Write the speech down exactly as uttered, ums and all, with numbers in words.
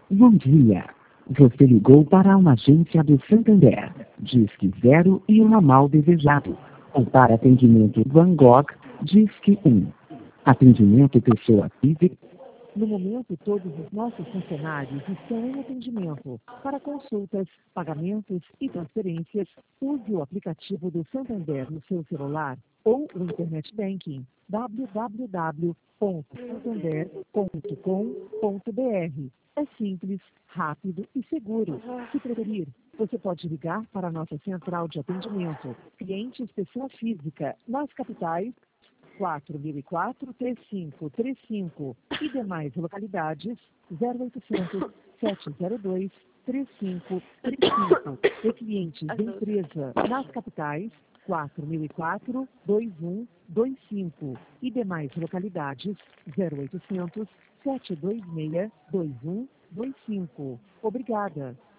Bom dia. Você ligou para uma agência do Santander. Disque zero e um ramal desejado. Ou para atendimento Van Gogh, Disque um. Atendimento pessoa física. No momento, todos os nossos funcionários estão em atendimento. Para consultas, pagamentos e transferências, use o aplicativo do Santander no seu celular ou o Internet Banking w w w ponto santander ponto com ponto b r. É simples, rápido e seguro. Se preferir, você pode ligar para a nossa central de atendimento. Clientes pessoa física nas capitais quatro mil e quatro, três cinco três cinco e demais localidades zero oitocentos, sete zero dois, três cinco três cinco e clientes de empresa nas capitais quatro mil e quatro, dois um dois cinco e demais localidades zero oitocentos, sete dois seis, dois um dois cinco. Obrigada.